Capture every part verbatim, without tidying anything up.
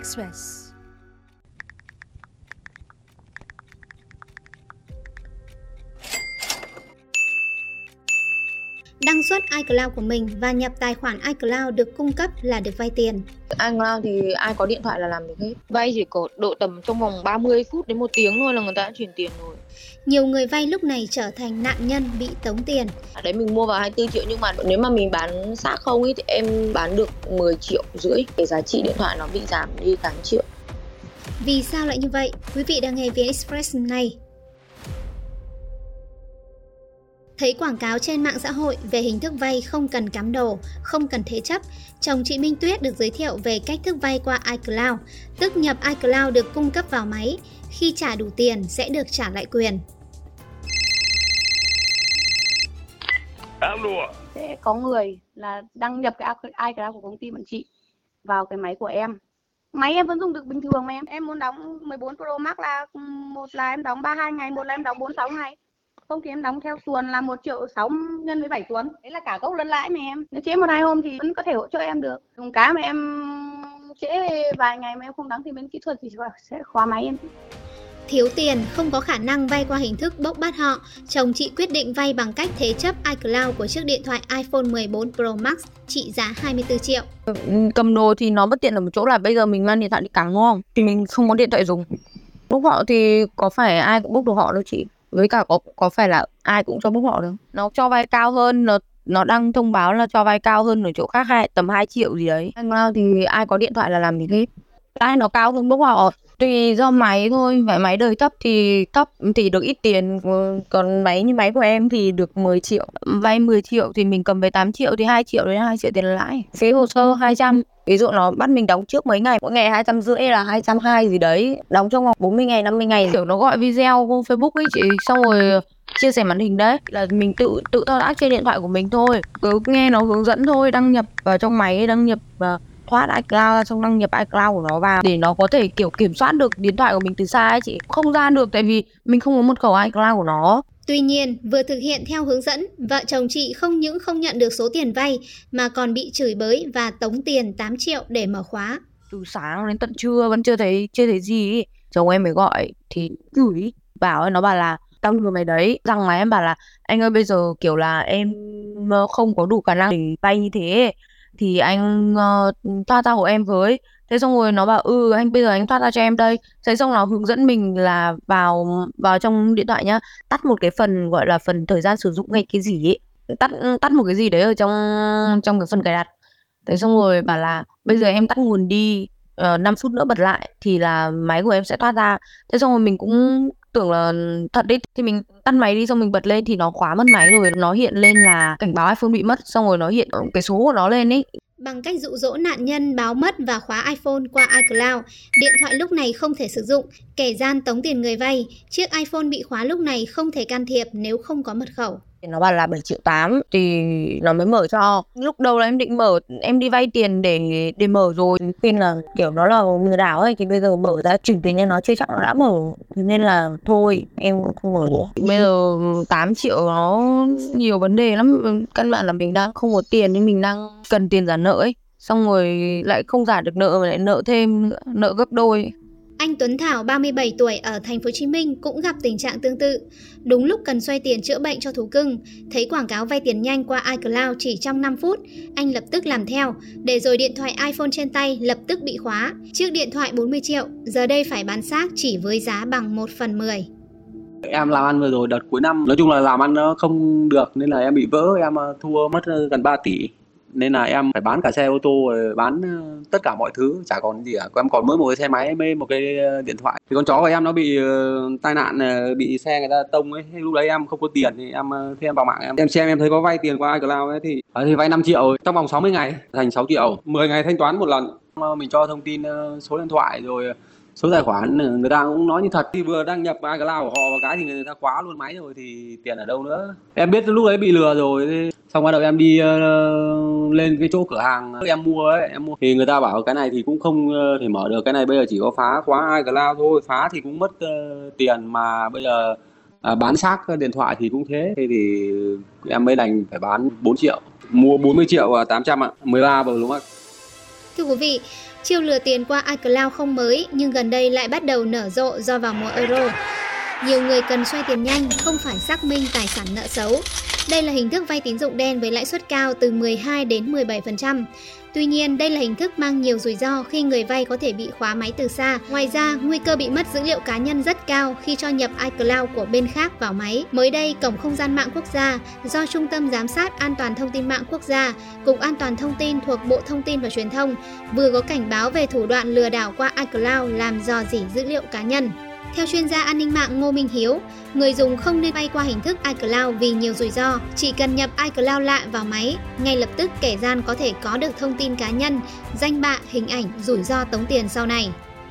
Express. Đăng xuất iCloud của mình và nhập tài khoản iCloud được cung cấp là được vay tiền. iCloud thì ai có điện thoại là làm được hết. Vay chỉ có độ tầm trong vòng ba mươi phút đến một tiếng thôi là người ta đã chuyển tiền rồi. Nhiều người vay lúc này trở thành nạn nhân bị tống tiền. Đấy, mình mua vào hai mươi tư triệu nhưng mà nếu mà mình bán xác không ý, thì em bán được mười triệu rưỡi. Cái giá trị điện thoại nó bị giảm đi tám triệu. Vì sao lại như vậy? Quý vị đang nghe vê en Express này. Thấy quảng cáo trên mạng xã hội về hình thức vay không cần cắm đồ, không cần thế chấp, chồng chị Minh Tuyết được giới thiệu về cách thức vay qua iCloud, tức nhập iCloud được cung cấp vào máy, khi trả đủ tiền sẽ được trả lại quyền. Sẽ có người là đăng nhập cái iCloud của công ty bọn chị vào cái máy của em. Máy em vẫn dùng được bình thường mà em. Em muốn đóng mười bốn Pro Max là một là em đóng ba mươi hai ngày, một là em đóng bốn mươi sáu ngày. Không thì em đóng theo tuần là một triệu sáu nhân với bảy tuần. Đấy là cả gốc lẫn lãi mà em. Nếu trễ một hai hôm thì vẫn có thể hỗ trợ em được. Dùng cái mà em trễ vài ngày mà em không đóng thì bên kỹ thuật thì sẽ khóa máy em. Thiếu tiền, không có khả năng vay qua hình thức bốc bắt họ, chồng chị quyết định vay bằng cách thế chấp iCloud của chiếc điện thoại iPhone mười bốn Pro Max trị giá hai mươi tư triệu. Cầm đồ thì nó bất tiện ở một chỗ là bây giờ mình mang điện thoại đi cắm đúng không? Thì mình không có điện thoại dùng. Bốc họ thì có phải ai cũng bốc được họ đâu chị. Với cả có có phải là ai cũng cho bốc họ đâu. Nó cho vay cao hơn, nó nó đăng thông báo là cho vay cao hơn ở chỗ khác hai, tầm hai triệu gì đấy. iCloud thì ai có điện thoại là làm gì hết. Lãi nó cao hơn bốc họ. Tùy do máy thôi, phải máy đời thấp thì thấp thì được ít tiền, còn máy như máy của em thì được mười triệu. Vay mười triệu thì mình cầm về tám triệu thì hai triệu đến hai triệu tiền lãi. Phí hồ sơ hai trăm. Ví dụ nó bắt mình đóng trước mấy ngày, mỗi ngày hai trăm rưỡi là hai trăm hai mươi gì đấy. Đóng trong vòng bốn mươi ngày, năm mươi ngày. Kiểu nó gọi video qua Facebook ấy chị, xong rồi chia sẻ màn hình đấy. Là mình tự tự thao tác trên điện thoại của mình thôi. Cứ nghe nó hướng dẫn thôi, đăng nhập vào trong máy, đăng nhập vào thoát iCloud xong đăng nhập iCloud của nó vào để nó có thể kiểu kiểm soát được điện thoại của mình từ xa ấy chị. Không gian được tại vì mình không có mật khẩu iCloud của nó. Tuy nhiên, vừa thực hiện theo hướng dẫn, vợ chồng chị không những không nhận được số tiền vay mà còn bị chửi bới và tống tiền tám triệu để mở khóa. Từ sáng đến tận trưa vẫn chưa thấy chưa thấy gì ấy. Chồng em mới gọi thì gửi bảo ấy, nó bảo là tao lừa mày đấy. Rằng mà em bảo là anh ơi bây giờ kiểu là em không có đủ khả năng để vay như thế thì anh uh, thoát ra của em với. Thế xong rồi nó bảo ừ anh bây giờ anh thoát ra cho em đây. Thế xong nó hướng dẫn mình là vào vào trong điện thoại nhá, tắt một cái phần gọi là phần thời gian sử dụng hay cái gì ấy, tắt tắt một cái gì đấy ở trong trong cái phần cài đặt. Thế xong rồi bảo là bây giờ em tắt nguồn đi, uh, năm phút nữa bật lại thì là máy của em sẽ thoát ra. Thế xong rồi mình cũng tưởng là thật đấy, thì mình tắt máy đi xong mình bật lên thì nó khóa mất máy rồi, nó hiện lên là cảnh báo iPhone bị mất, xong rồi nó hiện cái số của nó lên ấy. Bằng cách dụ dỗ nạn nhân báo mất và khóa iPhone qua iCloud, điện thoại lúc này không thể sử dụng, kẻ gian tống tiền người vay, chiếc iPhone bị khóa lúc này không thể can thiệp nếu không có mật khẩu. Nó bảo là bảy triệu tám thì nó mới mở cho. Lúc đầu là em định mở, em đi vay tiền để để mở rồi, tin là kiểu nó là lừa đảo ấy, thì bây giờ mở ra chuyển tiền cho nó chưa chắc nó đã mở, nên là thôi em không mở nữa. Bây giờ tám triệu nó nhiều vấn đề lắm, căn bản là mình đang không có tiền nhưng mình đang cần tiền trả nợ ấy, xong rồi lại không trả được nợ mà lại nợ thêm nữa, nợ gấp đôi. Anh Tuấn Thảo, ba mươi bảy tuổi, ở thành phố Hồ Chí Minh cũng gặp tình trạng tương tự. Đúng lúc cần xoay tiền chữa bệnh cho thú cưng, thấy quảng cáo vay tiền nhanh qua iCloud chỉ trong năm phút, anh lập tức làm theo, để rồi điện thoại iPhone trên tay lập tức bị khóa. Chiếc điện thoại bốn mươi triệu, giờ đây phải bán xác chỉ với giá bằng một phần mười. Em làm ăn vừa rồi đợt cuối năm, nói chung là làm ăn nó không được nên là em bị vỡ, em thua mất gần ba tỷ. Nên là em phải bán cả xe ô tô, bán tất cả mọi thứ, chả còn gì cả. Em còn mỗi một cái xe máy, mấy một cái điện thoại. Thì con chó của em nó bị uh, tai nạn, uh, bị xe người ta tông ấy. Lúc đấy em không có tiền thì em uh, thì em vào mạng em em xem em thấy có vay tiền qua iCloud ấy thì uh, thì vay năm triệu trong vòng sáu mươi ngày thành sáu triệu, mười ngày thanh toán một lần. Uh, mình cho thông tin uh, số điện thoại rồi số tài khoản, người ta cũng nói như thật. Khi vừa đăng nhập iCloud của họ vào cái thì người ta khóa luôn máy rồi thì tiền ở đâu nữa. Em biết lúc đấy bị lừa rồi, xong bắt đầu em đi uh, lên cái chỗ cửa hàng em mua ấy, em mua thì người ta bảo cái này thì cũng không uh, thể mở được, cái này bây giờ chỉ có phá khóa iCloud thôi, phá thì cũng mất uh, tiền mà bây giờ uh, bán xác điện thoại thì cũng thế. Thế thì em mới đành phải bán bốn triệu, mua bốn mươi triệu và tám trăm ạ, mười ba Pro Max. Thưa quý vị, chiêu lừa tiền qua iCloud không mới nhưng gần đây lại bắt đầu nở rộ do vào mùa Euro. Nhiều người cần xoay tiền nhanh, không phải xác minh tài sản nợ xấu. Đây là hình thức vay tín dụng đen với lãi suất cao từ mười hai đến mười bảy phần trăm. Tuy nhiên, đây là hình thức mang nhiều rủi ro khi người vay có thể bị khóa máy từ xa. Ngoài ra, nguy cơ bị mất dữ liệu cá nhân rất cao khi cho nhập iCloud của bên khác vào máy. Mới đây, Cổng Không gian mạng quốc gia do Trung tâm Giám sát An toàn Thông tin mạng quốc gia, Cục An toàn Thông tin thuộc Bộ Thông tin và Truyền thông vừa có cảnh báo về thủ đoạn lừa đảo qua iCloud làm rò rỉ dữ liệu cá nhân. Theo chuyên gia an ninh mạng Ngô Minh Hiếu, người dùng không nên vay qua hình thức iCloud vì nhiều rủi ro. Chỉ cần nhập iCloud lạ vào máy, ngay lập tức kẻ gian có thể có được thông tin cá nhân, danh bạ, hình ảnh, rủi ro tống tiền sau này.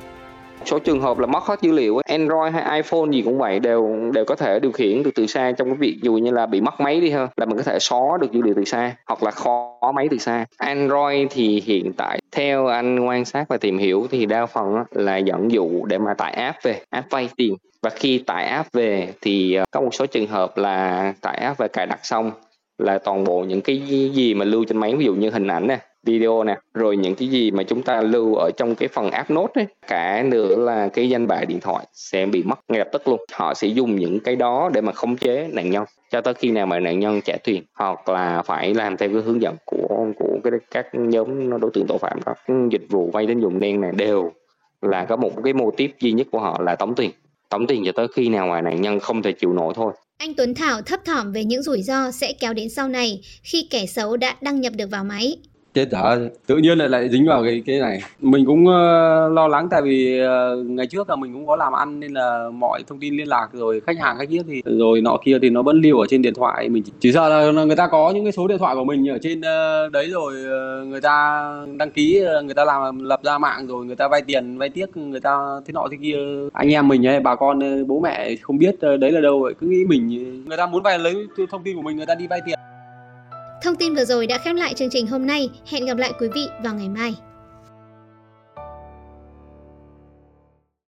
Số trường hợp là mất hết dữ liệu, Android hay iPhone gì cũng vậy, đều đều có thể điều khiển được từ xa trong cái việc dù như là bị mất máy đi ha, là mình có thể xóa được dữ liệu từ xa hoặc là khóa máy từ xa. Android thì hiện tại theo anh quan sát và tìm hiểu thì đa phần là dẫn dụ để mà tải app về, app vay tiền. Và khi tải app về thì có một số trường hợp là tải app và cài đặt xong là toàn bộ những cái gì mà lưu trên máy, ví dụ như hình ảnh nè, video nè, rồi những cái gì mà chúng ta lưu ở trong cái phần app note ấy, cả nữa là cái danh bạ điện thoại sẽ bị mất ngay lập tức luôn. Họ sẽ dùng những cái đó để mà khống chế nạn nhân cho tới khi nào mà nạn nhân trả tiền hoặc là phải làm theo cái hướng dẫn của của cái các nhóm đối tượng tội phạm đó. Dịch vụ vay tín dụng đen này đều là có một cái mô típ duy nhất của họ là tống tiền, tống tiền cho tới khi nào mà nạn nhân không thể chịu nổi thôi. Anh Tuấn Thảo thấp thỏm về những rủi ro sẽ kéo đến sau này khi kẻ xấu đã đăng nhập được vào máy. Chết dở, tự nhiên lại lại dính vào cái cái này. Mình cũng uh, lo lắng tại vì uh, ngày trước là mình cũng có làm ăn nên là mọi thông tin liên lạc rồi khách hàng khách kia thì rồi nọ kia thì nó vẫn lưu ở trên điện thoại. Mình chỉ, chỉ sợ là người ta có những cái số điện thoại của mình ở trên uh, đấy rồi uh, người ta đăng ký, uh, người ta làm lập ra mạng rồi người ta vay tiền vay tiếc, người ta thế nọ thế kia. Anh em mình ấy, bà con bố mẹ không biết uh, đấy là đâu, cứ nghĩ mình người ta muốn vay lấy thông tin của mình, người ta đi vay tiền. Thông tin vừa rồi đã khép lại chương trình hôm nay. Hẹn gặp lại quý vị vào ngày mai.